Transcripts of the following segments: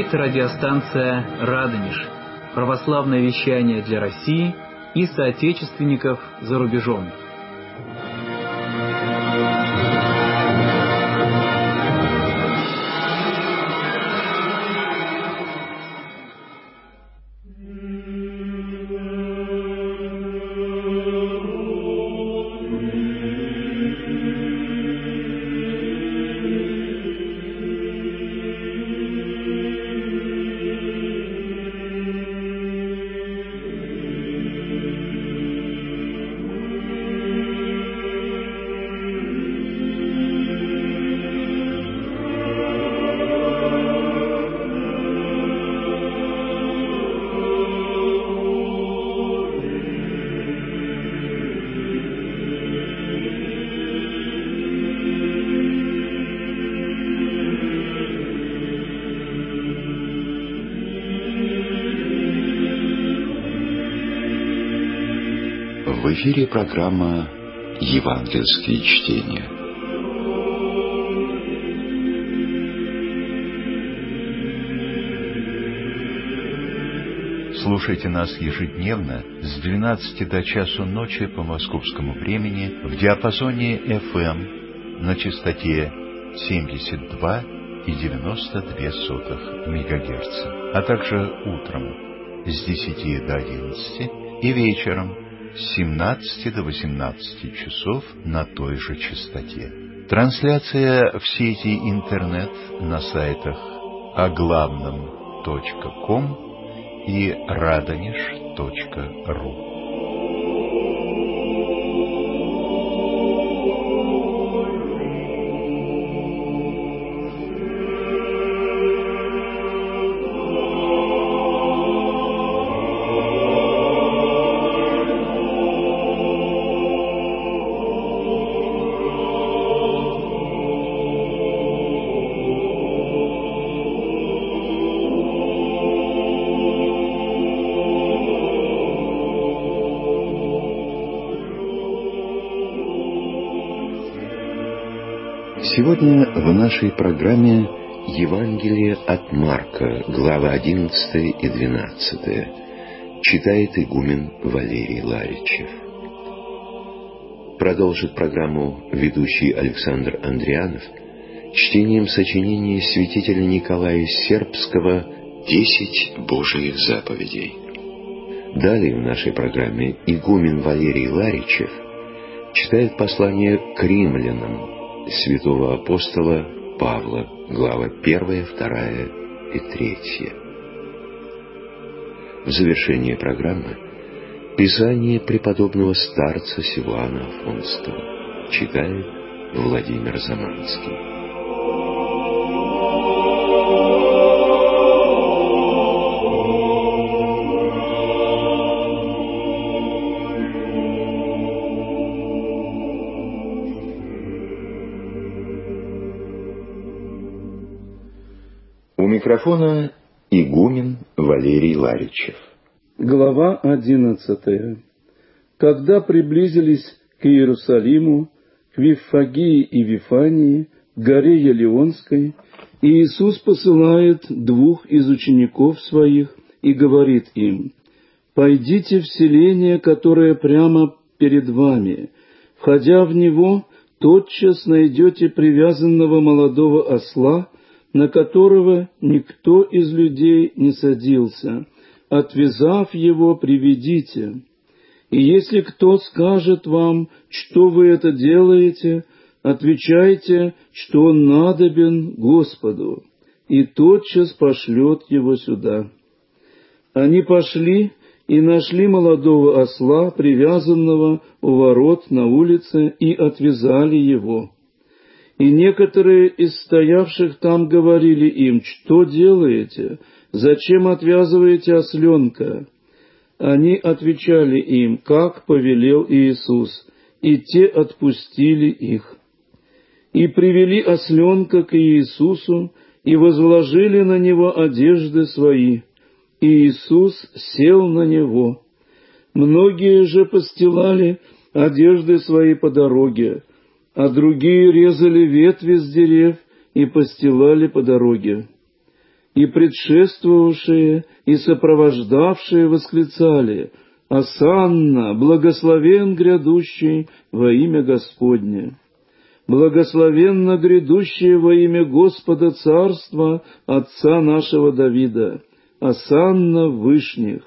Это радиостанция «Радонеж», православное вещание для России и соотечественников за рубежом. В эфире программа «Евангельские чтения». Слушайте нас ежедневно с 12 до часу ночи по московскому времени в диапазоне FM на частоте 72,92 МГц, а также утром с 10 до 11 и вечером с 17 до 18 часов на той же частоте. Трансляция в сети интернет на сайтах оглавном.ком и radonеж.ру. Сегодня в нашей программе Евангелие от Марка, глава 11 и 12, читает игумен Валерий Ларичев. Продолжит программу ведущий Александр Андрианов чтением сочинения святителя Николая Сербского «10 Божиих заповедей». Далее в нашей программе игумен Валерий Ларичев читает послание к римлянам святого апостола Павла, глава 1, 2 и 3. В завершение программы Писание преподобного старца Силуана Афонского читает Владимир Заманский. У микрофона игумен Валерий Ларичев. Глава 11. Когда приблизились к Иерусалиму, к Виффагии и Вифании, к горе Елеонской, Иисус посылает 2 из учеников своих и говорит им: «Пойдите в селение, которое прямо перед вами. Входя в него, тотчас найдете привязанного молодого осла, на которого никто из людей не садился. Отвязав его, приведите. И если кто скажет вам, что вы это делаете, отвечайте, что он надобен Господу, и тотчас пошлет его сюда». Они пошли и нашли молодого осла, привязанного у ворот на улице, и отвязали его. И некоторые из стоявших там говорили им: «Что делаете? Зачем отвязываете осленка?» Они отвечали им, как повелел Иисус, и те отпустили их. И привели осленка к Иисусу, и возложили на него одежды свои. И Иисус сел на него. Многие же постилали одежды свои по дороге, а другие резали ветви с дерев и постилали по дороге. и предшествовавшие и сопровождавшие восклицали: «Осанна, благословен грядущий во имя Господне! Благословенно грядущее во имя Господа царства Отца нашего Давида! Осанна в вышних!»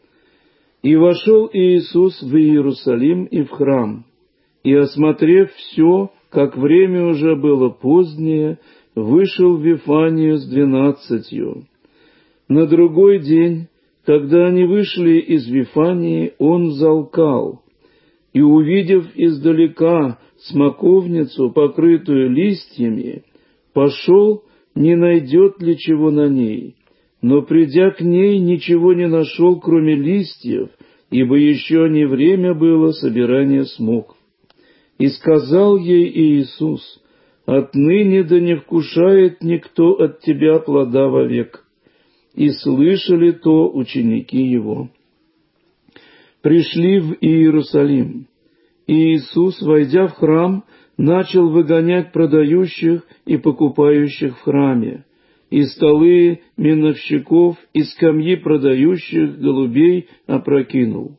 И вошел Иисус в Иерусалим и в храм, и, осмотрев все, как время уже было позднее, вышел в Вифанию с 12. На другой день, когда они вышли из Вифании, он взалкал, и, увидев издалека смоковницу, покрытую листьями, пошел, не найдет ли чего на ней. Но, придя к ней, ничего не нашел, кроме листьев, ибо еще не время было собирания смокв. И сказал ей Иисус: «Отныне да не вкушает никто от тебя плода вовек». И слышали то ученики его. Пришли в Иерусалим. И Иисус, войдя в храм, начал выгонять продающих и покупающих в храме, и столы миновщиков, и скамьи продающих голубей опрокинул,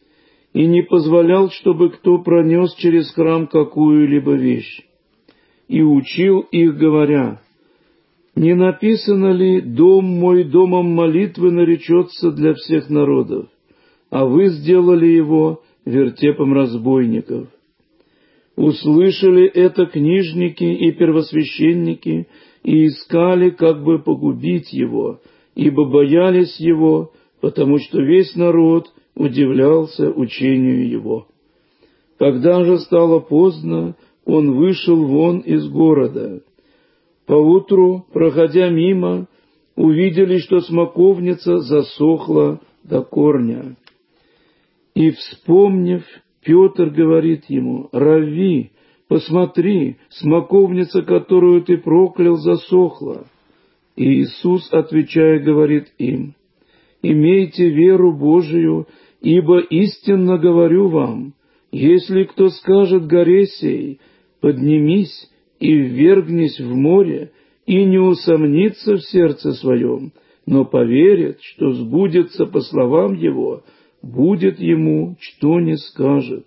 и не позволял, чтобы кто пронес через храм какую-либо вещь, и учил их, говоря: «Не написано ли: дом мой домом молитвы наречется для всех народов, а вы сделали его вертепом разбойников?» Услышали это книжники и первосвященники и искали, как бы погубить его, ибо боялись его, потому что весь народ удивлялся учению его. Когда же стало поздно, он вышел вон из города. Поутру, проходя мимо, увидели, что смоковница засохла до корня. И, вспомнив, Петр говорит ему: «Равви, посмотри, смоковница, которую ты проклял, засохла». И Иисус, отвечая, говорит им: «Имейте веру Божию, ибо истинно говорю вам, если кто скажет горе сей: поднимись и ввергнись в море, и не усомнится в сердце своем, но поверит, что сбудется по словам его, будет ему, что не скажет.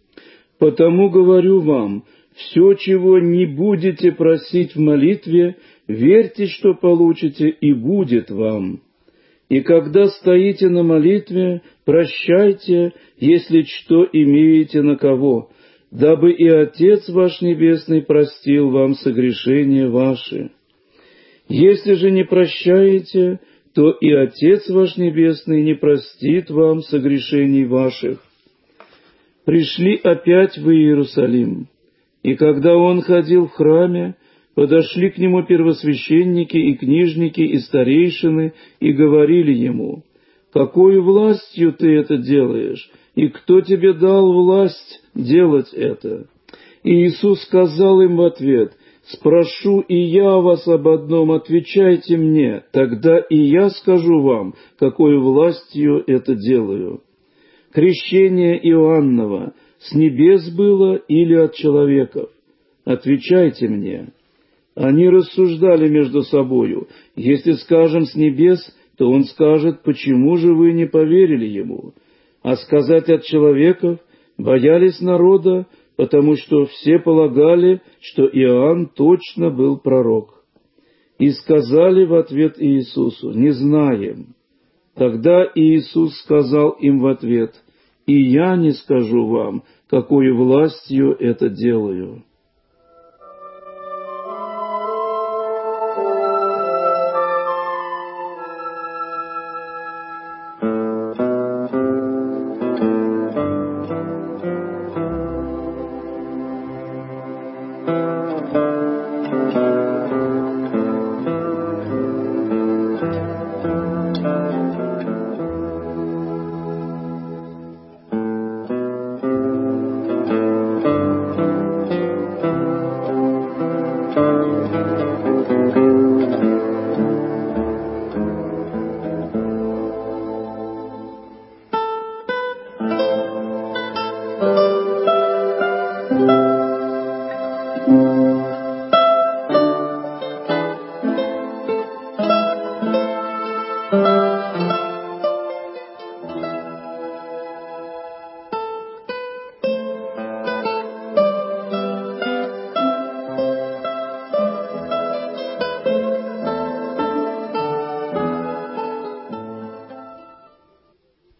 Потому говорю вам, все, чего не будете просить в молитве, верьте, что получите, и будет вам. И когда стоите на молитве, прощайте, если что имеете на кого, дабы и Отец ваш Небесный простил вам согрешения ваши. Если же не прощаете, то и Отец ваш Небесный не простит вам согрешений ваших». Пришли опять в Иерусалим, и когда он ходил в храме, подошли к нему первосвященники и книжники и старейшины и говорили ему: «Какой властью ты это делаешь, и кто тебе дал власть делать это?» И Иисус сказал им в ответ: «Спрошу и я вас об одном, отвечайте мне, тогда и я скажу вам, какой властью это делаю. Крещение Иоаннова с небес было или от человеков? Отвечайте мне». Они рассуждали между собою: «Если скажем с небес, то он скажет: почему же вы не поверили ему? А сказать от человеков боялись народа, потому что все полагали, что Иоанн точно был пророк». И сказали в ответ Иисусу: «Не знаем». Тогда Иисус сказал им в ответ: «И я не скажу вам, какой властью это делаю».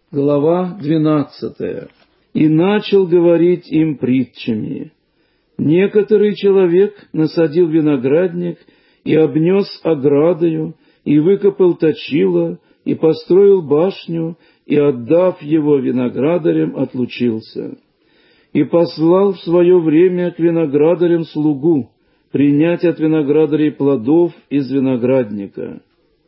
Глава 12. «И начал говорить им притчами. Некоторый человек насадил виноградник и обнес оградою, и выкопал точило, и построил башню, и, отдав его виноградарям, отлучился. И послал в свое время к виноградарям слугу принять от виноградарей плодов из виноградника.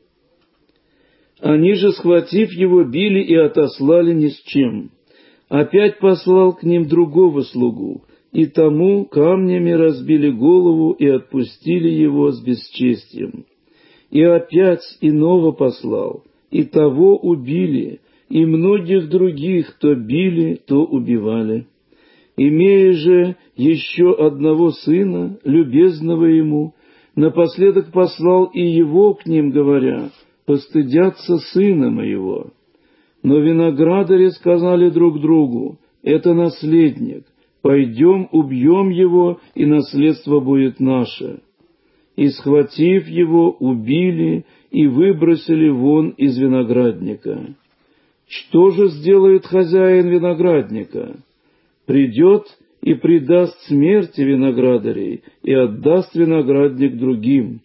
Они же, схватив его, били и отослали ни с чем. Опять послал к ним другого слугу, и тому камнями разбили голову и отпустили его с бесчестием. И опять иного послал, и того убили, и многих других то били, то убивали. Имея же еще одного сына, любезного ему, напоследок послал и его к ним, говоря: «Постыдятся сына моего». Но виноградари сказали друг другу: «Это наследник, пойдем убьем его, и наследство будет наше». И, схватив его, убили и выбросили вон из виноградника. Что же сделает хозяин виноградника? Придет и предаст смерти виноградарей, и отдаст виноградник другим.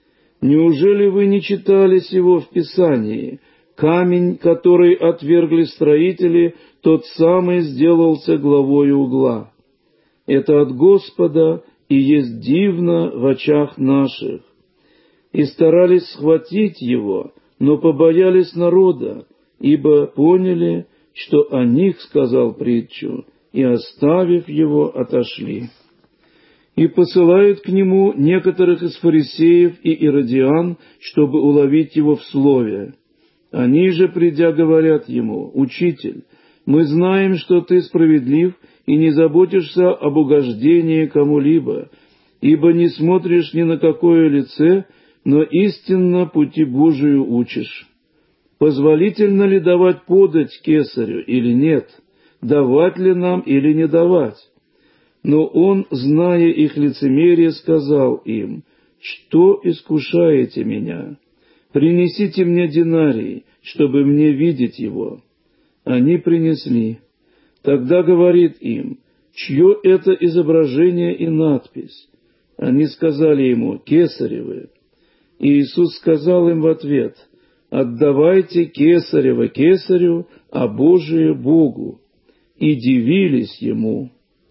Неужели вы не читали сего в Писании? Камень, который отвергли строители, тот самый сделался главою угла. Это от Господа, и есть дивно в очах наших. И старались схватить его, но побоялись народа, ибо поняли, что о них сказал притчу, и, оставив его, отошли. И посылают к нему некоторых из фарисеев и иродиан, чтобы уловить его в слове. Они же, придя, говорят ему: «Учитель, мы знаем, что ты справедлив и не заботишься об угождении кому-либо, ибо не смотришь ни на какое лице, но истинно пути Божию учишь. Позволительно ли давать подать кесарю или нет? Давать ли нам или не давать?» Но он, зная их лицемерие, сказал им: «Что искушаете меня? Принесите мне динарий, чтобы мне видеть его». Они принесли. Тогда говорит им: «Чье это изображение и надпись?» Они сказали ему: «Кесаревы». И Иисус сказал им в ответ: «Отдавайте кесарево кесарю, а Божие Богу». И дивились ему.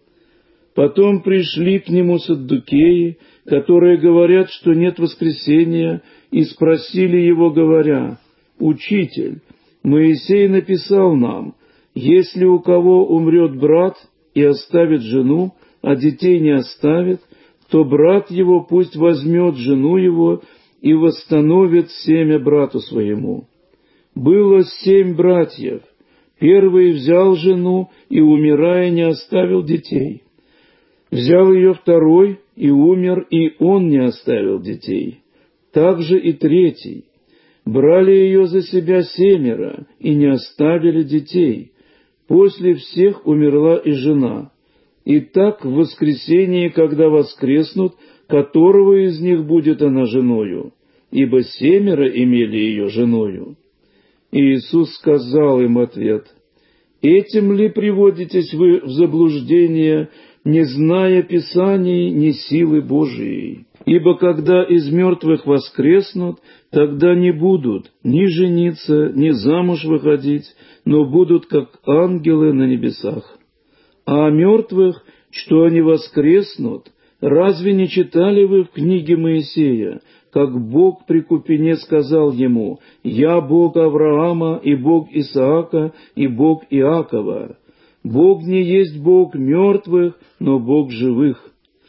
Потом пришли к нему саддукеи, которые говорят, что нет воскресения, и спросили его, говоря: «Учитель, Моисей написал нам: если у кого умрет брат и оставит жену, а детей не оставит, то брат его пусть возьмет жену его и восстановит семя брату своему. Было 7 братьев. Первый взял жену и, умирая, не оставил детей. Взял ее второй и умер, и он не оставил детей. Также и третий. Брали ее за себя 7 и не оставили детей. После всех умерла и жена. И так в воскресении, когда воскреснут, которого из них будет она женою? Ибо 7 имели ее женою». И Иисус сказал им ответ: «Этим ли приводитесь вы в заблуждение, не зная Писаний, ни силы Божией? Ибо когда из мертвых воскреснут, тогда не будут ни жениться, ни замуж выходить, но будут как ангелы на небесах. А о мертвых, что они воскреснут, разве не читали вы в книге Моисея, как Бог при купине сказал ему: «Я Бог Авраама, и Бог Исаака, и Бог Иакова»? Бог не есть Бог мертвых, но Бог живых.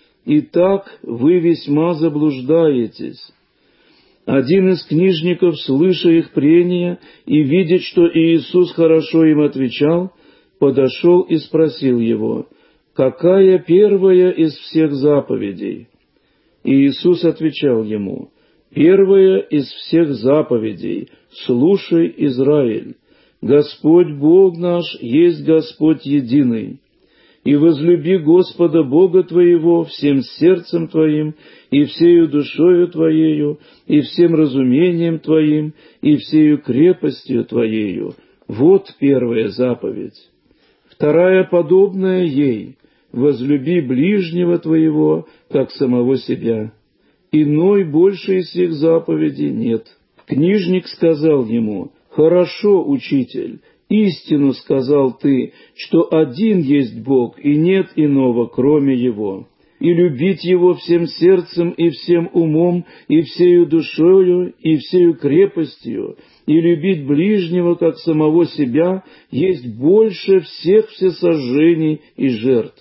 Итак, вы весьма заблуждаетесь». Один из книжников, слыша их прения и видя, что Иисус хорошо им отвечал, подошел и спросил его: «Какая первая из всех заповедей?» И Иисус отвечал ему: «Первая из всех заповедей: слушай, Израиль, Господь Бог наш есть Господь единый. И возлюби Господа Бога твоего всем сердцем твоим, и всею душою твоею, и всем разумением твоим, и всею крепостью твоею. Вот первая заповедь. Вторая, подобная ей: возлюби ближнего твоего, как самого себя. Иной больше из всех заповедей нет. Книжник сказал ему: хорошо, учитель, истину сказал ты, что один есть Бог, и нет иного, кроме Его. И любить Его всем сердцем и всем умом, и всею душою, и всею крепостью, и любить ближнего, как самого себя, есть больше всех всесожжений и жертв.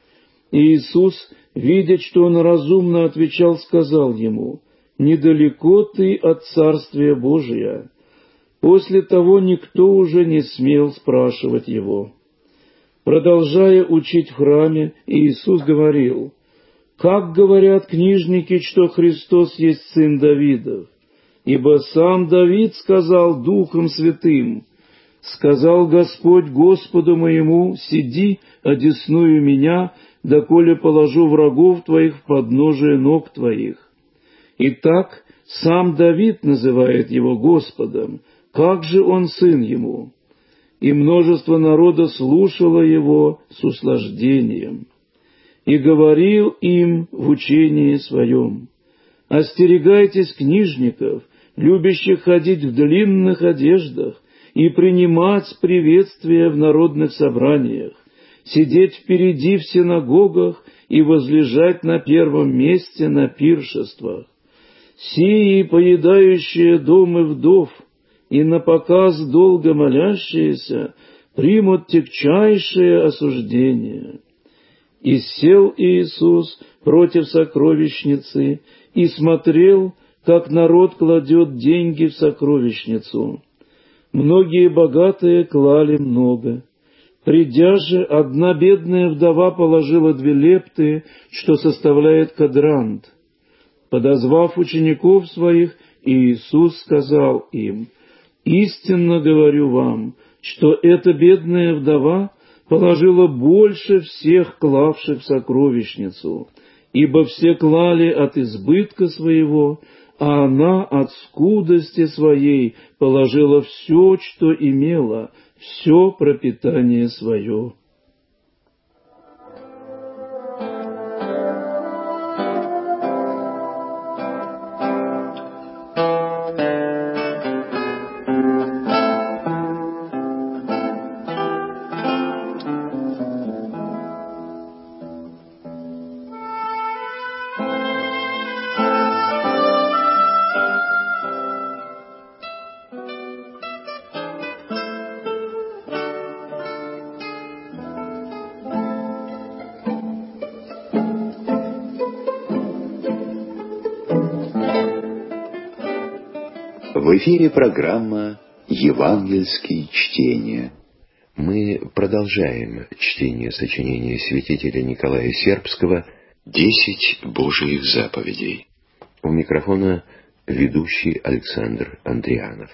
И Иисус, видя, что он разумно отвечал, сказал ему: недалеко ты от Царствия Божия. После того никто уже не смел спрашивать его. Продолжая учить в храме, Иисус говорил: как говорят книжники, что Христос есть сын Давидов? Ибо сам Давид сказал Духом Святым: сказал Господь Господу моему: сиди, одесную меня, доколе положу врагов твоих в подножие ног твоих. Итак, сам Давид называет его Господом, как же он сын ему? И множество народа слушало его с услаждением. И говорил им в учении своем: остерегайтесь книжников, любящих ходить в длинных одеждах и принимать приветствия в народных собраниях, сидеть впереди в синагогах и возлежать на первом месте на пиршествах. Сии, поедающие дом и вдов, и напоказ долго молящиеся, примут тягчайшее осуждение. И сел Иисус против сокровищницы и смотрел, как народ кладет деньги в сокровищницу. Многие богатые клали много. Придя же, одна бедная вдова положила 2 лепты, что составляет квадрант. Подозвав учеников своих, Иисус сказал им: истинно говорю вам, что эта бедная вдова положила больше всех клавших в сокровищницу, ибо все клали от избытка своего, а она от скудости своей положила все, что имела, все пропитание свое. В эфире программа «Евангельские чтения». Мы продолжаем чтение сочинения святителя Николая Сербского «10 Божиих заповедей». У микрофона ведущий Александр Андрианов.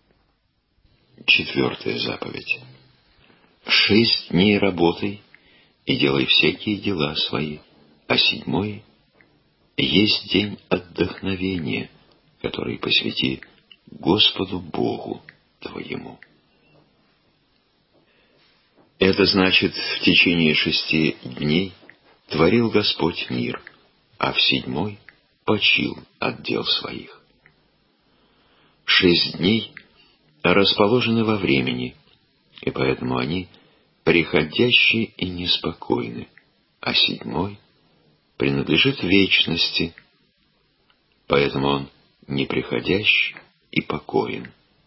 4-я заповедь. 6 дней работай и делай всякие дела свои, а 7-й есть день отдохновения, который посвяти Господу Богу твоему. Это значит, в течение 6 дней творил Господь мир, а в 7-й почил от дел своих. 6 дней расположены во времени, и поэтому они приходящие и неспокойны, а 7-й принадлежит вечности, поэтому он неприходящий и покоен.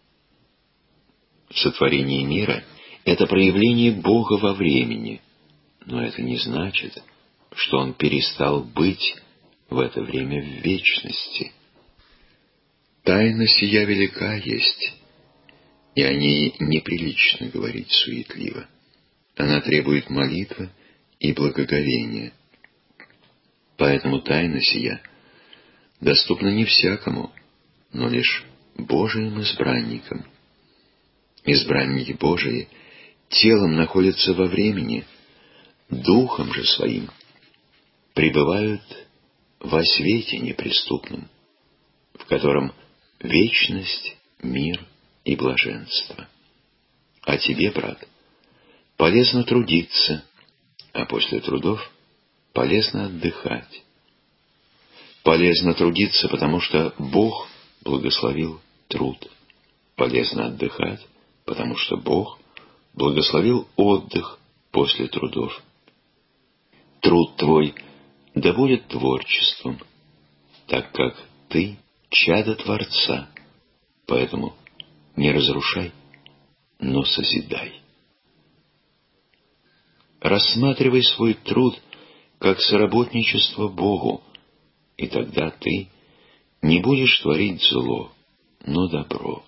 Сотворение мира — это проявление Бога во времени, но это не значит, что Он перестал быть в это время в вечности. Тайна сия велика есть, и о ней неприлично говорить суетливо. Она требует молитвы и благоговения. Поэтому тайна сия доступна не всякому, но лишь Божиим избранникам. Избранники Божии телом находятся во времени, духом же своим пребывают во свете неприступном, в котором вечность, мир и блаженство. А тебе, брат, полезно трудиться, а после трудов полезно отдыхать. Полезно трудиться, потому что Бог благословил труд. Полезно отдыхать, потому что Бог благословил отдых после трудов. Труд твой да будет творчеством, так как ты чадо Творца, поэтому не разрушай, но созидай. Рассматривай свой труд как соработничество Богу, и тогда ты не будешь творить зло, но добро.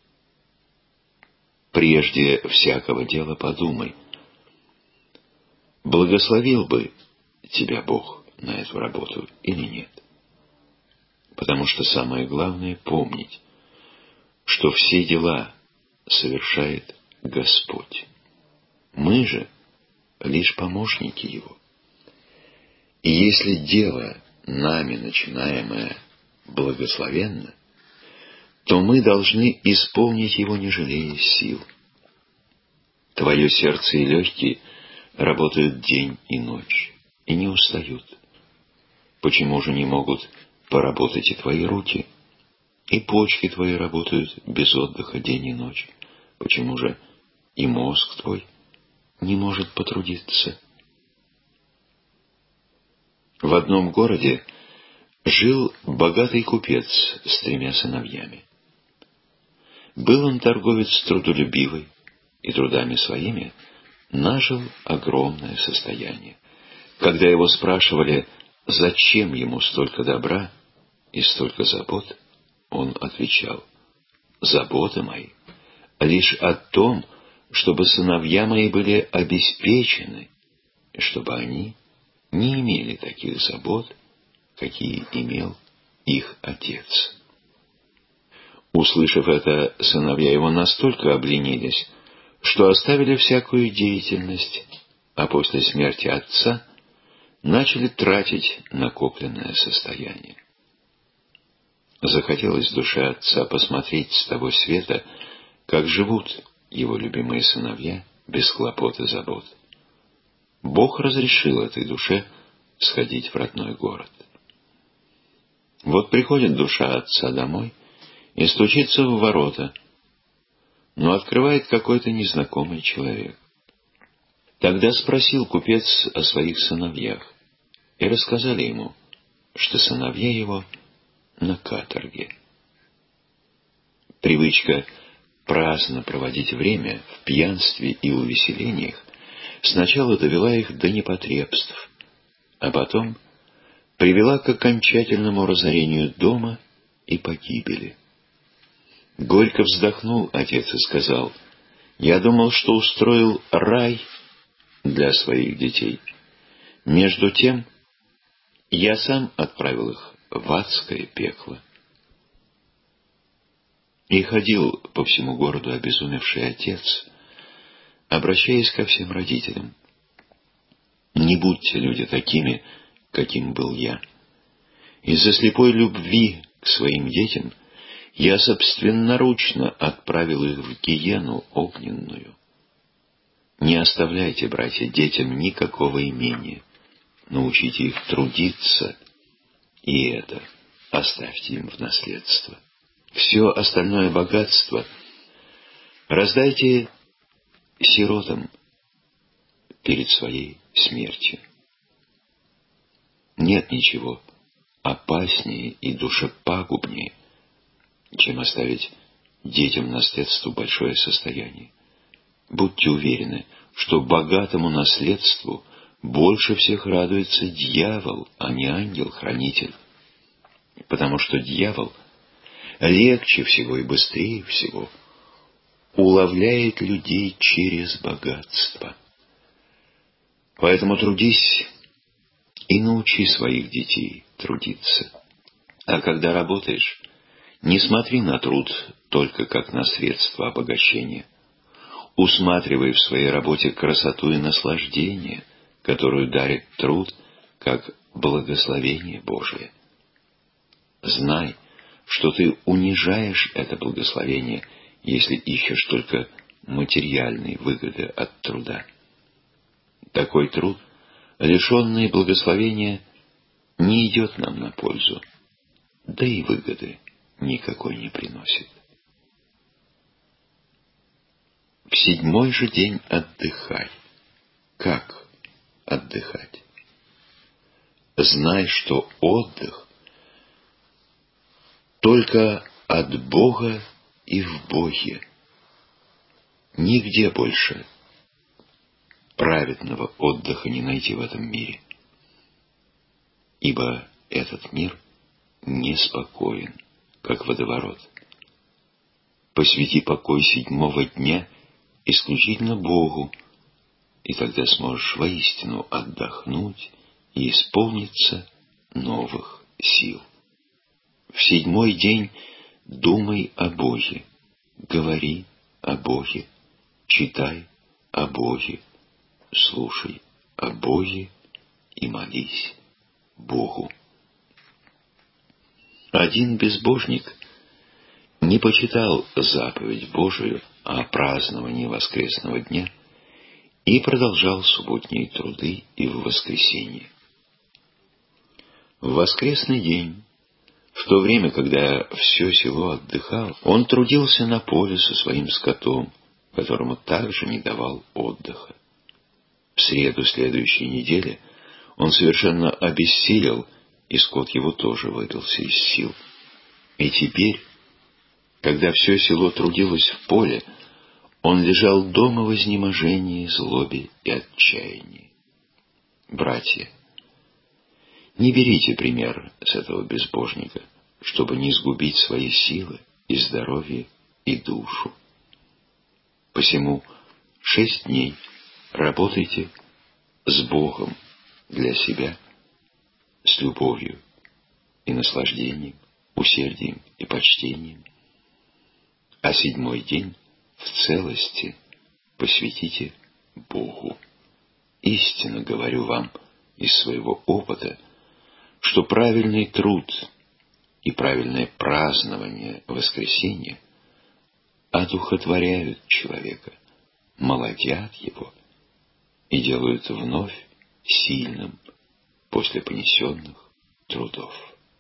Прежде всякого дела подумай, благословил бы тебя Бог на эту работу или нет. Потому что самое главное помнить, что все дела совершает Господь. Мы же лишь помощники Его. И если дело, нами начинаемое, благословенно, то мы должны исполнить его, не жалея сил. Твое сердце и легкие работают день и ночь, и не устают. Почему же не могут поработать и твои руки? И почки твои работают без отдыха день и ночь. Почему же и мозг твой не может потрудиться? В одном городе жил богатый купец с 3 сыновьями. Был он торговец трудолюбивый, и трудами своими нажил огромное состояние. Когда его спрашивали, зачем ему столько добра и столько забот, он отвечал: заботы мои лишь о том, чтобы сыновья мои были обеспечены, и чтобы они не имели таких забот, какие имел их отец. Услышав это, сыновья его настолько обленились, что оставили всякую деятельность, а после смерти отца начали тратить накопленное состояние. Захотелось душе отца посмотреть с того света, как живут его любимые сыновья без хлопот и забот. Бог разрешил этой душе сходить в родной город. Вот приходит душа отца домой и стучится в ворота, но открывает какой-то незнакомый человек. Тогда спросил купец о своих сыновьях, и рассказали ему, что сыновья его на каторге. Привычка праздно проводить время в пьянстве и увеселениях сначала довела их до непотребств, а потом привела к окончательному разорению дома и погибели. Горько вздохнул отец и сказал: «Я думал, что устроил рай для своих детей. Между тем, я сам отправил их в адское пекло». И ходил по всему городу обезумевший отец, обращаясь ко всем родителям: «Не будьте, люди, такими, каким был я. Из-за слепой любви к своим детям я собственноручно отправил их в гиену огненную. Не оставляйте, братья, детям никакого имения, научите их трудиться, и это оставьте им в наследство. Все остальное богатство раздайте сиротам перед своей смертью. Нет ничего опаснее и душепагубнее, чем оставить детям наследству большое состояние. Будьте уверены, что богатому наследству больше всех радуется дьявол, а не ангел-хранитель, потому что дьявол легче всего и быстрее всего уловляет людей через богатство. Поэтому трудись и научи своих детей трудиться. А когда работаешь, не смотри на труд только как на средство обогащения. Усматривай в своей работе красоту и наслаждение, которую дарит труд, как благословение Божие. Знай, что ты унижаешь это благословение, если ищешь только материальной выгоды от труда. Такой труд, лишенный благословения, не идет нам на пользу, да и выгоды никакой не приносит. В 7-й же день отдыхай. Как отдыхать? Знай, что отдых только от Бога и в Боге. Нигде больше праведного отдыха не найти в этом мире. Ибо этот мир неспокоен, как водоворот. Посвяти покой 7-го дня исключительно Богу, и тогда сможешь воистину отдохнуть и исполниться новых сил. В 7-й день думай о Боге, говори о Боге, читай о Боге, слушай о Боге и молись Богу. Один безбожник не почитал заповедь Божию о праздновании воскресного дня и продолжал субботние труды и в воскресенье. В воскресный день, в то время, когда все село отдыхало, он трудился на поле со своим скотом, которому также не давал отдыха. В среду следующей недели он совершенно обессилел, и скот его тоже выбился из сил. И теперь, когда все село трудилось в поле, он лежал дома в изнеможении, злобе и отчаянии. Братья, не берите пример с этого безбожника, чтобы не сгубить свои силы и здоровье и душу. Посему 6 дней работайте с Богом для себя, с любовью и наслаждением, усердием и почтением, а 7-й день в целости посвятите Богу. Истинно говорю вам из своего опыта, что правильный труд и правильное празднование воскресенья одухотворяют человека, молодят его и делают вновь сильным после понесенных трудов.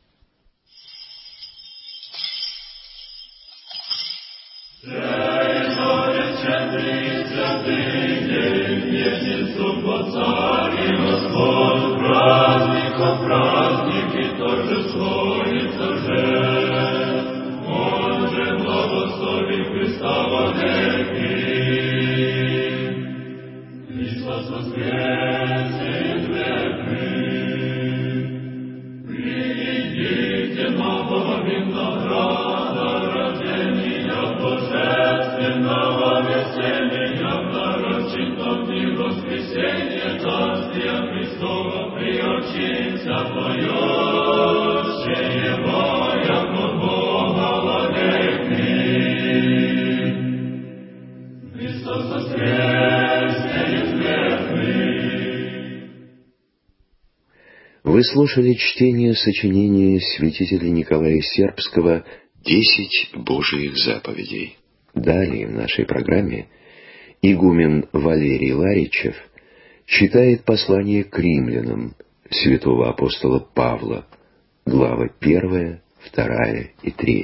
Вы слушали чтение сочинения святителя Николая Сербского «10 Божиих заповедей». Далее в нашей программе игумен Валерий Ларичев читает послание к римлянам святого апостола Павла, глава 1, 2 и 3.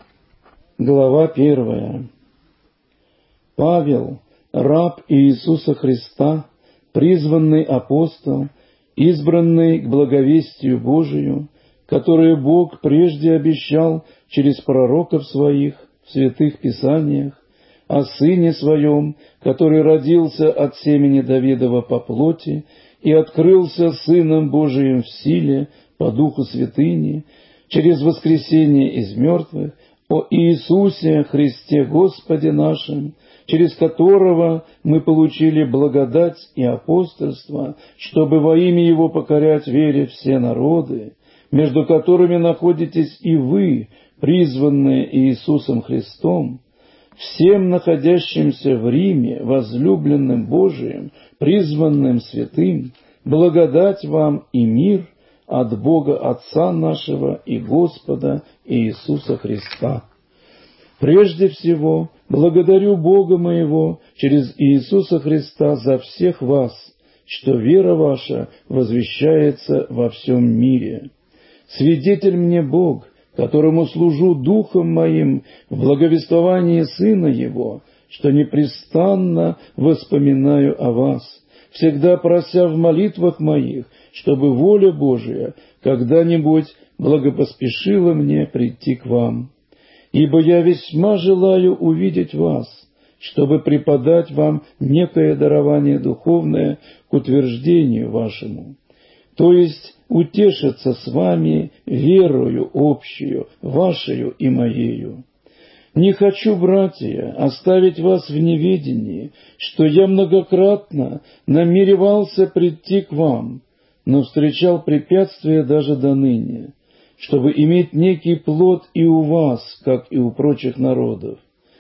Глава 1. Павел, раб Иисуса Христа, призванный апостол, избранный к благовестию Божию, которое Бог прежде обещал через пророков своих в святых писаниях, о Сыне Своем, который родился от семени Давидова по плоти и открылся Сыном Божиим в силе по Духу Святыни, через воскресение из мертвых, о Иисусе Христе Господе нашим, через которого мы получили благодать и апостольство, чтобы во имя Его покорять вере все народы, между которыми находитесь и вы, призванные Иисусом Христом, всем находящимся в Риме, возлюбленным Божиим, призванным святым, благодать вам и мир от Бога Отца нашего и Господа Иисуса Христа. Прежде всего, благодарю Бога моего через Иисуса Христа за всех вас, что вера ваша возвещается во всем мире. Свидетель мне Бог, которому служу духом моим в благовествовании Сына Его, что непрестанно воспоминаю о вас, всегда прося в молитвах моих, чтобы воля Божия когда-нибудь благопоспешила мне прийти к вам. Ибо я весьма желаю увидеть вас, чтобы преподать вам некое дарование духовное к утверждению вашему, то есть утешиться с вами верою общую, вашею и моею. Не хочу, братья, оставить вас в неведении, что я многократно намеревался прийти к вам, но встречал препятствия даже до ныне, чтобы иметь некий плод и у вас, как и у прочих народов.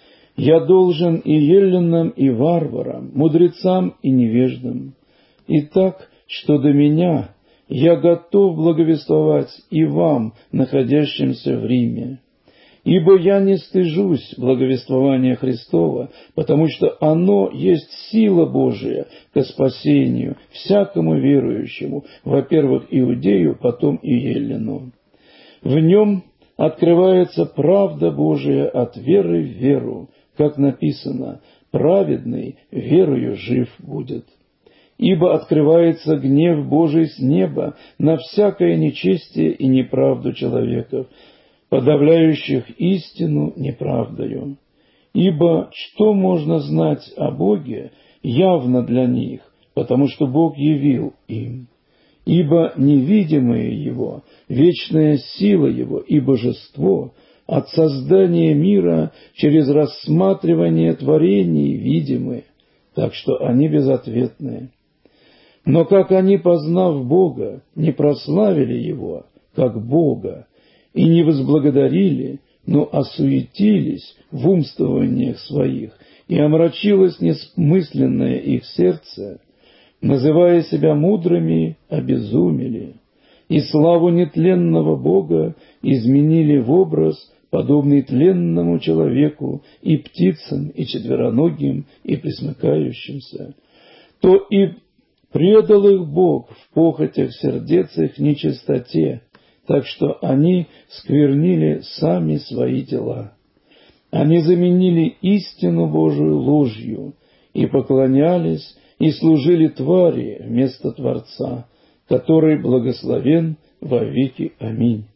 Я должен и еллинам, и варварам, мудрецам и невеждам. Итак, что до меня, я готов благовествовать и вам, находящимся в Риме. Ибо я не стыжусь благовествования Христова, потому что оно есть сила Божия ко спасению всякому верующему, во-первых, иудею, потом и еллину. В нем открывается правда Божия от веры в веру, как написано: «Праведный верою жив будет». Ибо открывается гнев Божий с неба на всякое нечестие и неправду человеков, подавляющих истину неправдою. Ибо что можно знать о Боге явно для них, потому что Бог явил им. Ибо невидимое Его, вечная сила Его и божество от создания мира через рассматривание творений видимы, так что они безответные. Но как они, познав Бога, не прославили Его, как Бога, и не возблагодарили, но осуетились в умствованиях своих, и омрачилось несмысленное их сердце, называя себя мудрыми, обезумели, и славу нетленного Бога изменили в образ, подобный тленному человеку, и птицам, и четвероногим, и пресмыкающимся, то и предал их Бог в похотях сердец их нечистоте, так что они сквернили сами свои тела. Они заменили истину Божию ложью и поклонялись и служили твари вместо Творца, который благословен во веки. Аминь.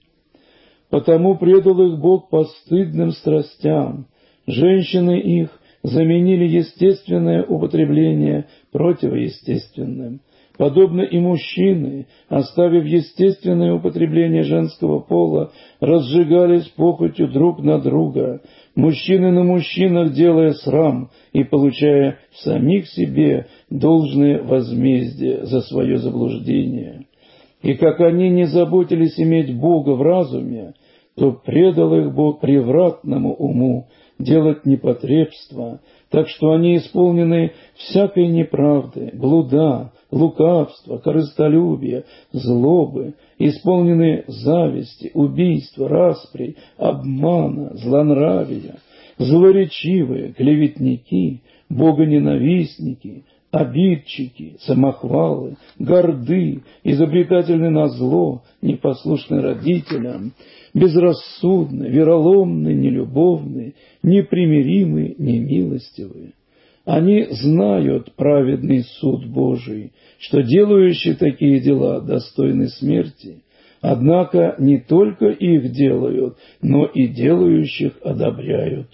Потому предал их Бог постыдным страстям, женщины их заменили естественное употребление противоестественным. Подобно и мужчины, оставив естественное употребление женского пола, разжигались похотью друг на друга, мужчины на мужчинах делая срам и получая в самих себе должное возмездие за свое заблуждение. И как они не заботились иметь Бога в разуме, то предал их Бог превратному уму делать непотребство, так что они исполнены всякой неправды, блуда, лукавства, корыстолюбия, злобы, исполнены зависти, убийства, распри, обмана, злонравия, злоречивые, клеветники, богоненавистники, обидчики, самохвалы, горды, изобретательны на зло, непослушны родителям, безрассудны, вероломны, нелюбовны, непримиримы, немилостивы. Они знают праведный суд Божий, что делающие такие дела достойны смерти, однако не только их делают, но и делающих одобряют.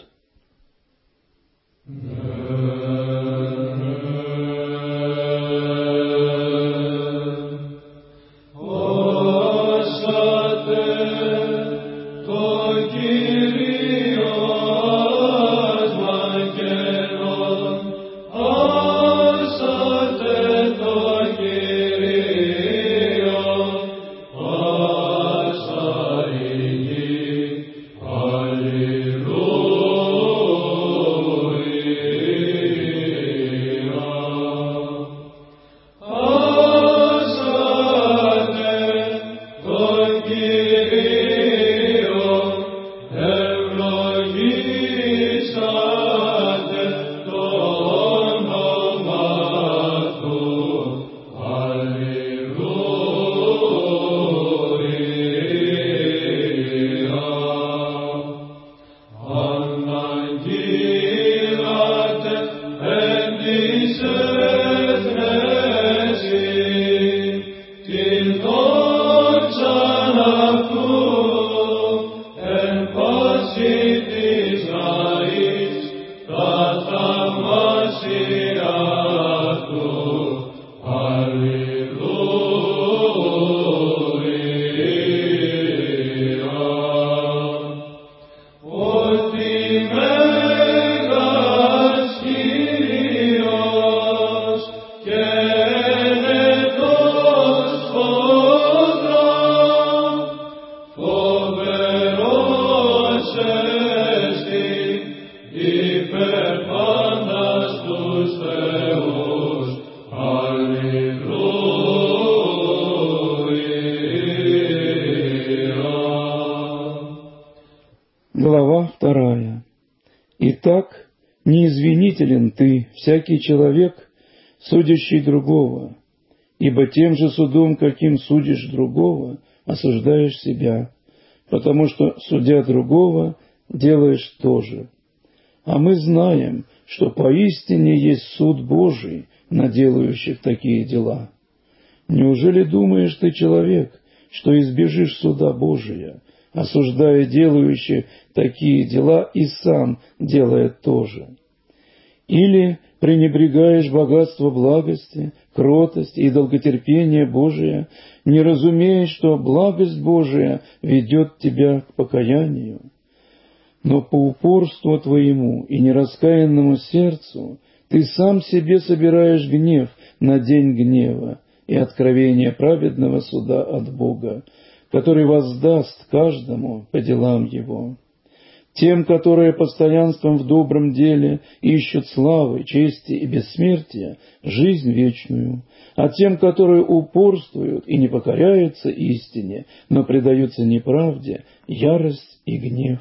Глава 2. Итак, неизвинителен ты, всякий человек, судящий другого, ибо тем же судом, каким судишь другого, осуждаешь себя, потому что, судя другого, делаешь то же. А мы знаем, что поистине есть суд Божий на делающих такие дела. Неужели думаешь ты, человек, что избежишь суда Божия, осуждая делающих такие дела и сам делая то же? Или пренебрегаешь богатство благости, кротость и долготерпение Божие, не разумея, что благость Божия ведет тебя к покаянию? Но по упорству твоему и нераскаянному сердцу ты сам себе собираешь гнев на день гнева и откровение праведного суда от Бога, который воздаст каждому по делам его. Тем, которые постоянством в добром деле ищут славы, чести и бессмертия, жизнь вечную, а тем, которые упорствуют и не покоряются истине, но предаются неправде, ярость и гнев.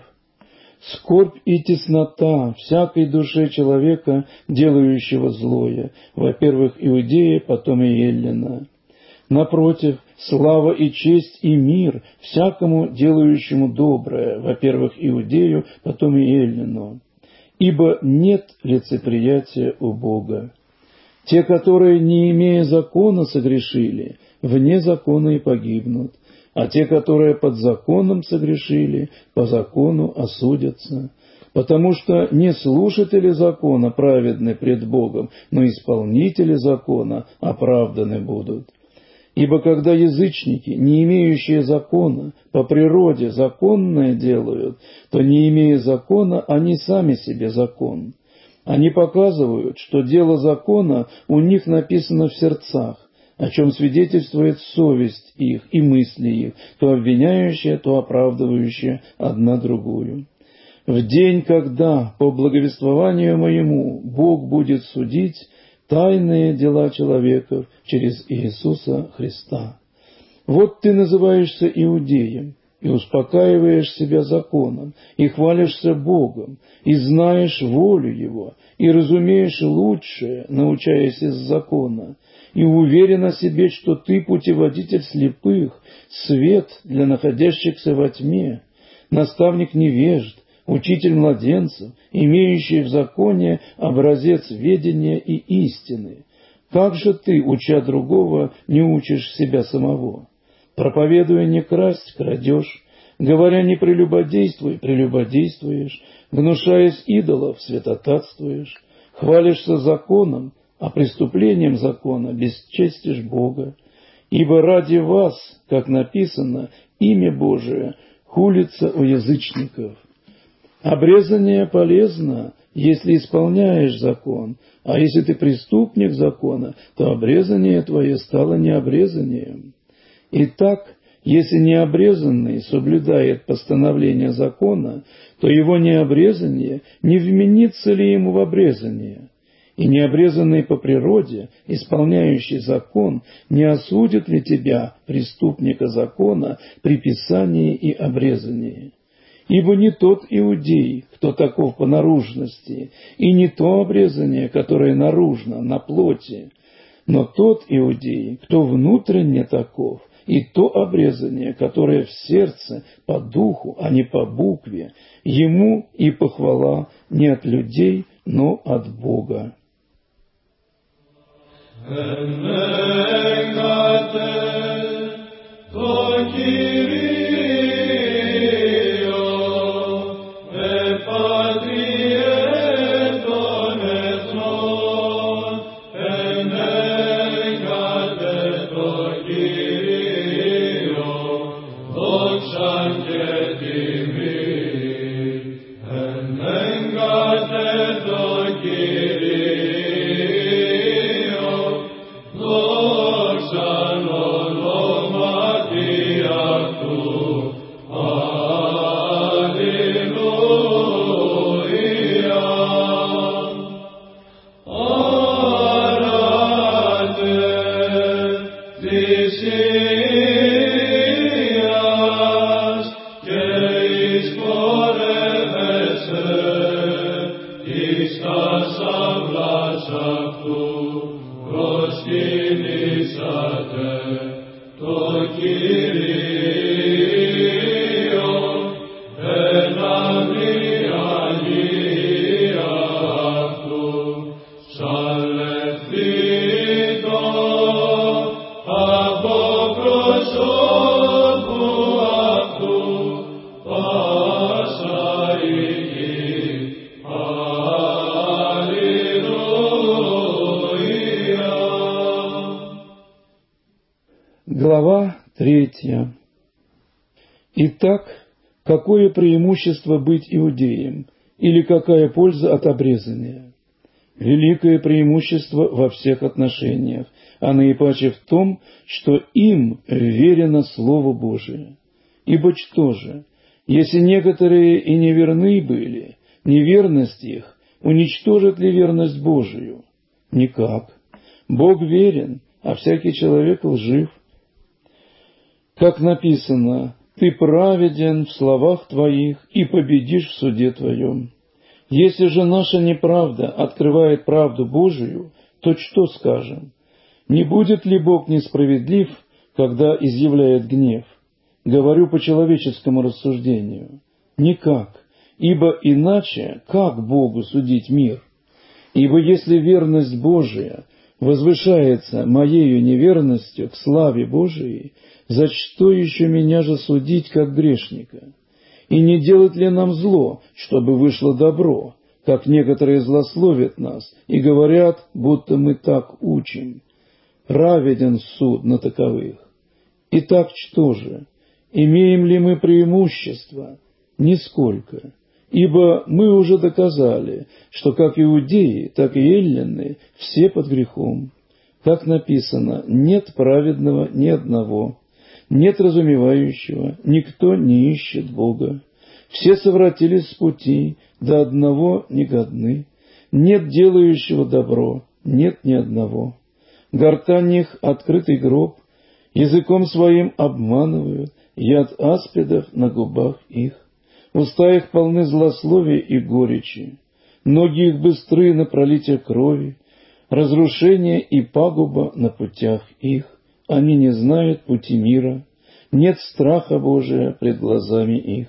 Скорбь и теснота всякой душе человека, делающего злое, во-первых, Иудея, потом и Эллина. Напротив, слава и честь и мир всякому, делающему доброе, во-первых, Иудею, потом и Эллину. Ибо нет лицеприятия у Бога. Те, которые, не имея закона, согрешили, вне закона и погибнут, а те, которые под законом согрешили, по закону осудятся. Потому что не слушатели закона праведны пред Богом, но исполнители закона оправданы будут. Ибо когда язычники, не имеющие закона, по природе законное делают, то, не имея закона, они сами себе закон. Они показывают, что дело закона у них написано в сердцах, о чем свидетельствует совесть их и мысли их, то обвиняющая, то оправдывающая одна другую. В день, когда по благовествованию моему Бог будет судить тайные дела человеков через Иисуса Христа. Вот ты называешься иудеем, и успокаиваешь себя законом, и хвалишься Богом, и знаешь волю Его, и разумеешь лучшее, научаясь из закона, и уверен о себе, что ты путеводитель слепых, свет для находящихся во тьме, наставник невежд, учитель младенцев, имеющий в законе образец ведения и истины. Как же ты, уча другого, не учишь себя самого? Проповедуя не красть, крадешь, говоря не прелюбодействуй, прелюбодействуешь, гнушаясь идолов, святотатствуешь, хвалишься законом, а преступлением закона бесчестишь Бога. Ибо ради вас, как написано, имя Божие хулится у язычников. Обрезание полезно, если исполняешь закон, а если ты преступник закона, то обрезание твое стало необрезанием. Итак, если необрезанный соблюдает постановление закона, то его необрезание не вменится ли ему в обрезание? И необрезанный по природе, исполняющий закон, не осудит ли тебя, преступника закона, при писании и обрезании? Ибо не тот иудей, кто таков по наружности, и не то обрезание, которое наружно, на плоти, но тот иудей, кто внутренне таков, и то обрезание, которое в сердце, по духу, а не по букве, ему и похвала не от людей, но от Бога. Глава 3. Итак, какое преимущество быть иудеем, или какая польза от обрезания? Великое преимущество во всех отношениях, а наипаче в том, что им верено Слово Божие. Ибо что же, если некоторые и неверны были, неверность их уничтожит ли верность Божию? Никак. Бог верен, а всякий человек лжив. Как написано: «Ты праведен в словах твоих и победишь в суде твоем». Если же наша неправда открывает правду Божию, то что скажем? Не будет ли Бог несправедлив, когда изъявляет гнев? Говорю по человеческому рассуждению. Никак, ибо иначе как Богу судить мир? Ибо если верность Божия возвышается моею неверностью к славе Божией, за что еще меня же судить, как грешника? И не делать ли нам зло, чтобы вышло добро, как некоторые злословят нас и говорят, будто мы так учим? Праведен суд на таковых. Итак, что же? Имеем ли мы преимущество? Нисколько. Ибо мы уже доказали, что как иудеи, так и эллины все под грехом. Как написано: «Нет праведного ни одного, нет разумевающего, никто не ищет Бога. Все совратились с пути, до одного негодны. Нет делающего добро, нет ни одного. Гортань их открытый гроб, языком своим обманывают, яд аспидов на губах их. Уста их полны злословия и горечи, ноги их быстры на пролитие крови, разрушение и пагуба на путях их. Они не знают пути мира, нет страха Божия пред глазами их.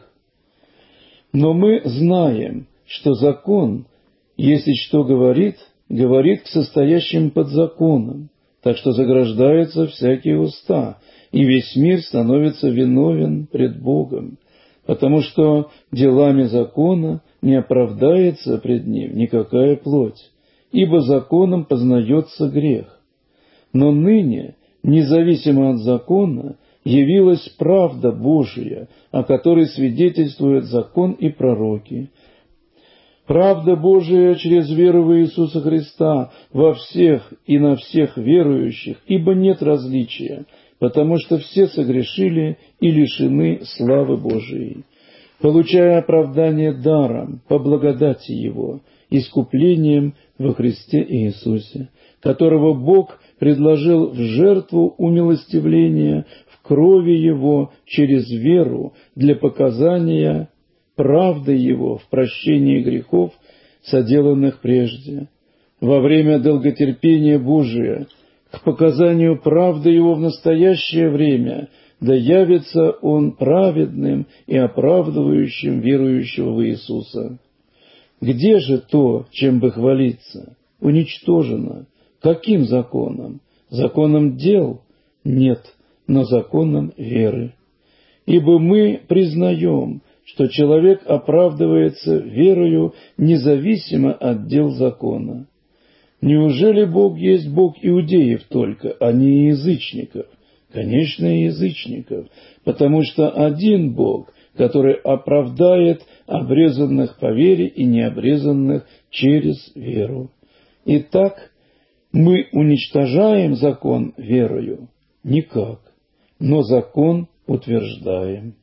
Но мы знаем, что закон, если что говорит, говорит к состоящим под законом, так что заграждаются всякие уста, и весь мир становится виновен пред Богом, потому что делами закона не оправдается пред Ним никакая плоть, ибо законом познается грех. Но ныне, независимо от закона, явилась правда Божия, о которой свидетельствуют закон и пророки. Правда Божия через веру в Иисуса Христа во всех и на всех верующих, ибо нет различия, потому что все согрешили и лишены славы Божией, получая оправдание даром по благодати Его, искуплением во Христе Иисусе, которого Бог предложил в жертву умилостивления в крови Его через веру для показания правды Его в прощении грехов, соделанных прежде, во время долготерпения Божия, к показанию правды Его в настоящее время, да явится Он праведным и оправдывающим верующего в Иисуса. Где же то, чем бы хвалиться? Уничтожено. Каким законом? Законом дел? Нет, но законом веры. Ибо мы признаем, что человек оправдывается верою независимо от дел закона. Неужели Бог есть Бог иудеев только, а не язычников? Конечно, язычников, потому что один Бог, который оправдает обрезанных по вере и необрезанных через веру. Итак, мы уничтожаем закон верою? Никак, но закон утверждаем.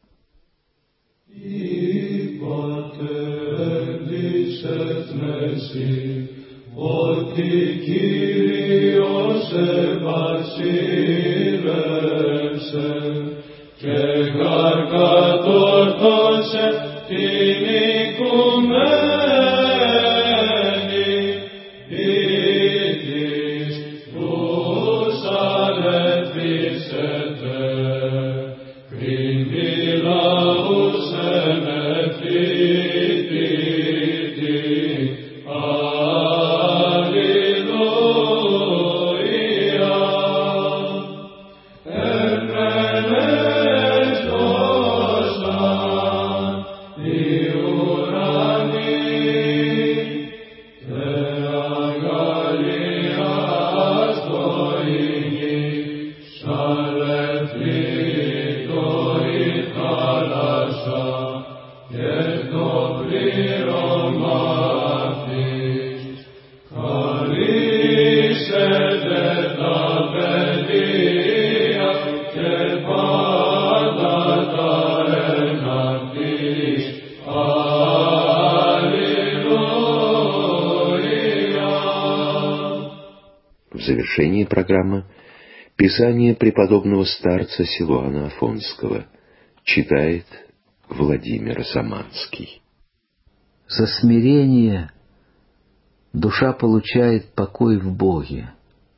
В завершении программы Писание преподобного старца Силуана Афонского читает Владимир Саманский. За смирение душа получает покой в Боге.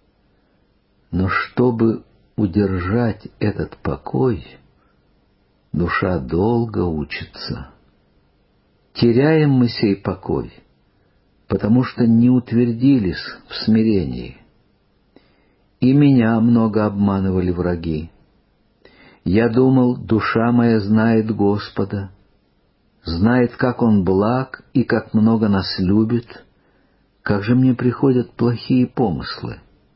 Но чтобы удержать этот покой, душа долго учится. Теряем мы сей покой, потому что не утвердились в смирении. И меня много обманывали враги. Я думал, душа моя знает Господа, знает, как Он благ и как много нас любит, как же мне приходят плохие помыслы.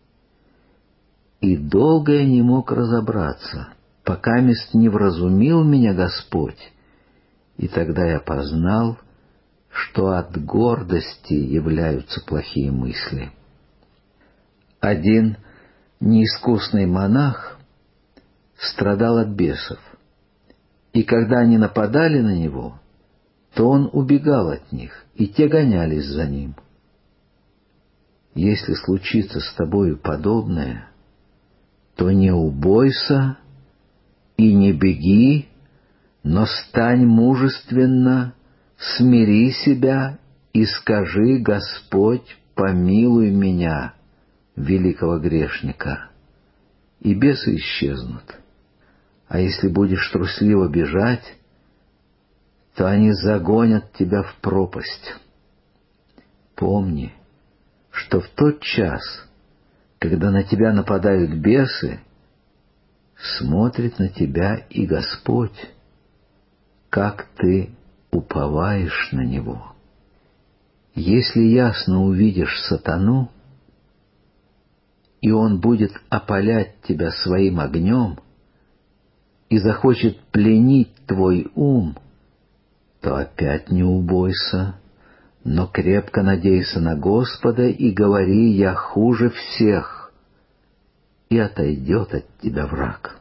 И долго я не мог разобраться, покамест не вразумил меня Господь, и тогда я познал, что от гордости являются плохие мысли. Один неискусный монах страдал от бесов, и когда они нападали на него, то он убегал от них, и те гонялись за ним. Если случится с тобою подобное, то не убойся и не беги, но стань мужественно, смири себя и скажи: «Господь, помилуй меня, великого грешника», и бесы исчезнут. А если будешь трусливо бежать, то они загонят тебя в пропасть. Помни, что в тот час, когда на тебя нападают бесы, смотрит на тебя и Господь, как ты уповаешь на Него. Если ясно увидишь сатану, и он будет опалять тебя своим огнем и захочет пленить твой ум, то опять не убойся, но крепко надейся на Господа и говори: «Я хуже всех», и отойдет от тебя враг.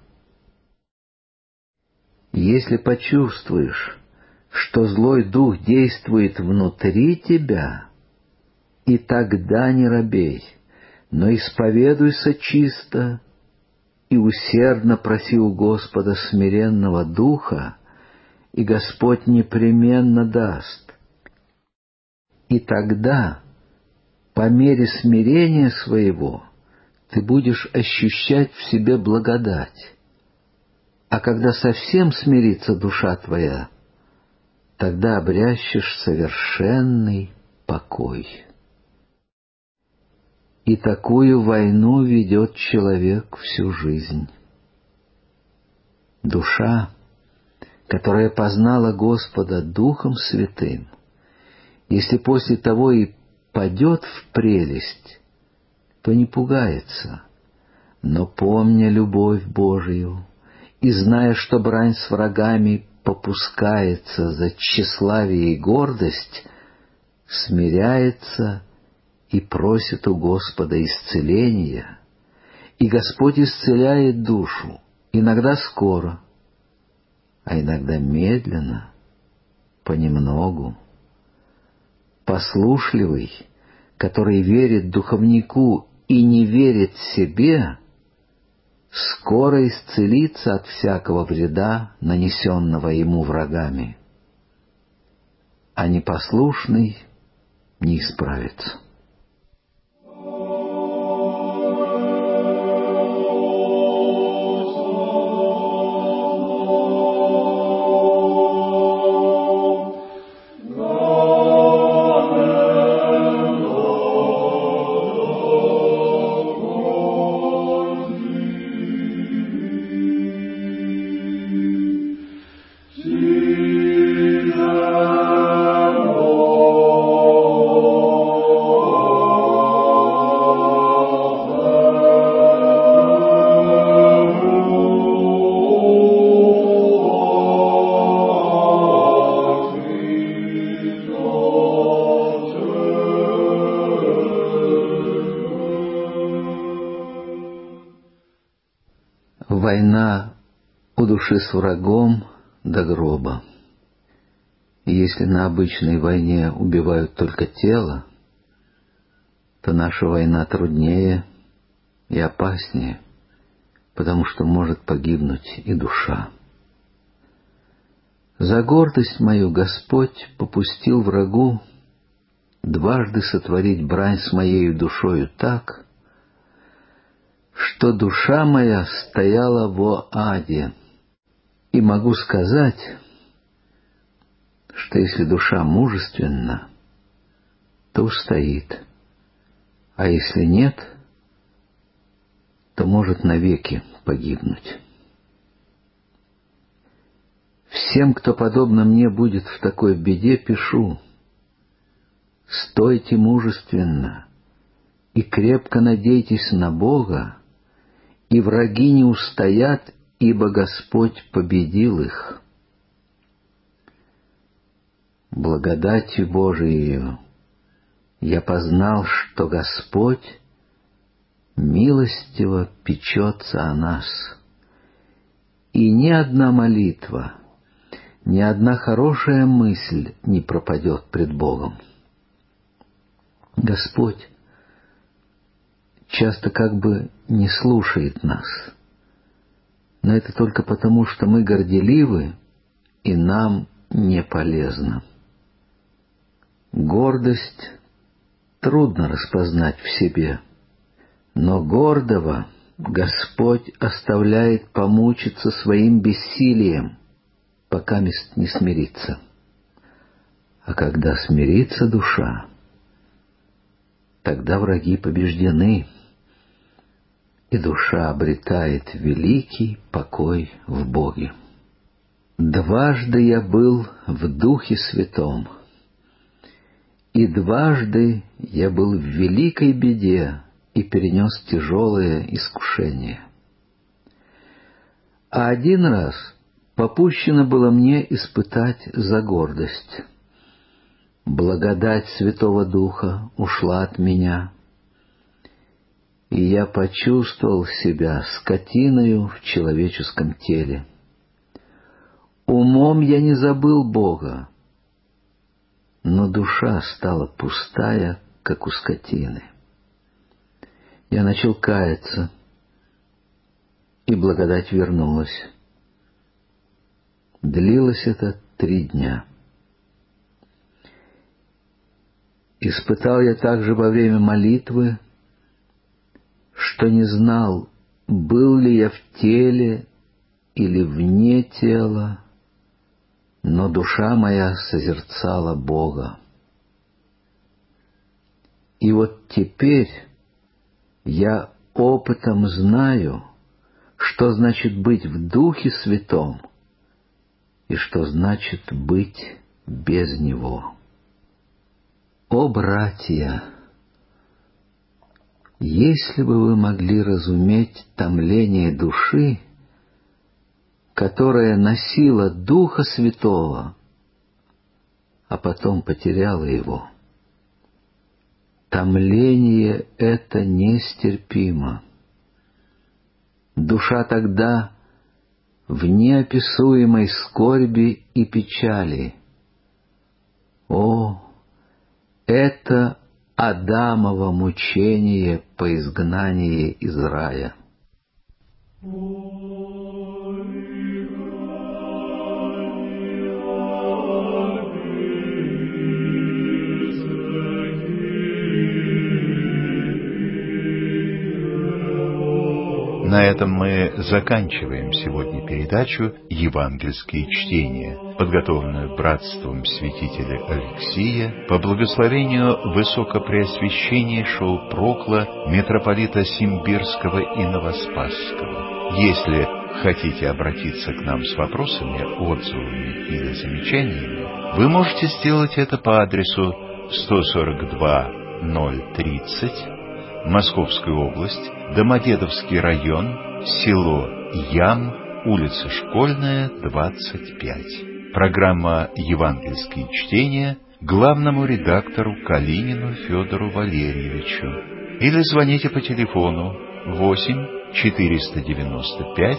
Если почувствуешь, что злой дух действует внутри тебя, и тогда не робей, но исповедуйся чисто и усердно проси у Господа смиренного духа, и Господь непременно даст. И тогда, по мере смирения своего, ты будешь ощущать в себе благодать. А когда совсем смирится душа твоя, тогда обрящешь совершенный покой. И такую войну ведет человек всю жизнь. Душа, которая познала Господа Духом Святым, если после того и падет в прелесть, то не пугается, но, помня любовь Божию и зная, что брань с врагами попускается за тщеславие и гордость, смиряется и просит у Господа исцеления, и Господь исцеляет душу, иногда скоро, а иногда медленно, понемногу. Послушливый, который верит духовнику и не верит себе, скоро исцелится от всякого вреда, нанесенного ему врагами, а непослушный не исправится. Война у души с врагом до гроба. И если на обычной войне убивают только тело, то наша война труднее и опаснее, потому что может погибнуть и душа. За гордость мою Господь попустил врагу дважды сотворить брань с моею душою так, что душа моя стояла во аде. И могу сказать, что если душа мужественна, то устоит, а если нет, то может навеки погибнуть. Всем, кто подобно мне будет в такой беде, пишу: стойте мужественно и крепко надейтесь на Бога, и враги не устоят, ибо Господь победил их. Благодатью Божией я познал, что Господь милостиво печется о нас, и ни одна молитва, ни одна хорошая мысль не пропадет пред Богом. Господь часто как бы не слушает нас, но это только потому, что мы горделивы, и нам не полезно. Гордость трудно распознать в себе, но гордого Господь оставляет помучиться своим бессилием, пока не смирится. А когда смирится душа, тогда враги побеждены, и душа обретает великий покой в Боге. Дважды я был в Духе Святом, и дважды я был в великой беде и перенес тяжелое искушение. А один раз попущено было мне испытать за гордость. Благодать Святого Духа ушла от меня, и я почувствовал себя скотиною в человеческом теле. Умом я не забыл Бога, но душа стала пустая, как у скотины. Я начал каяться, и благодать вернулась. Длилось это 3 дня. Испытал я также во время молитвы, что не знал, был ли я в теле или вне тела, но душа моя созерцала Бога. И вот теперь Я опытом знаю, что значит быть в Духе Святом и что значит быть без Него. О, братья! Если бы вы могли разуметь томление души, которая носила Духа Святого, а потом потеряла Его, томление это нестерпимо. Душа тогда в неописуемой скорби и печали. О, это Адамово мучение по изгнании из рая. На этом мы заканчиваем сегодня передачу «Евангельские чтения», подготовленную братством святителя Алексия по благословению Высокопреосвященнейшего Прокла митрополита Симбирского и Новоспасского. Если хотите обратиться к нам с вопросами, отзывами или замечаниями, вы можете сделать это по адресу 142-030, Московская область, Домодедовский район, село Ям, улица Школьная, 25. Программа «Евангельские чтения» главному редактору Калинину Федору Валерьевичу. Или звоните по телефону 8 495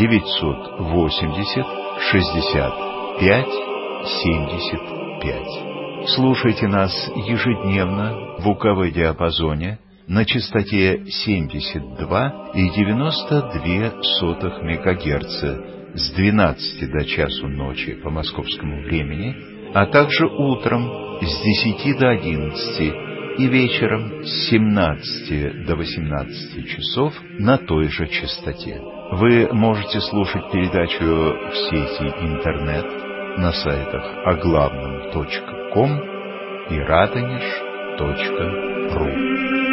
980 65 75. Слушайте нас ежедневно в УКВ-диапазоне на частоте 72,92 МГц с 12 до часу ночи по московскому времени, а также утром с 10 до 11 и вечером с 17 до 18 часов на той же частоте. Вы можете слушать передачу в сети интернет на сайтах оглавном.ком и радонеж.ру.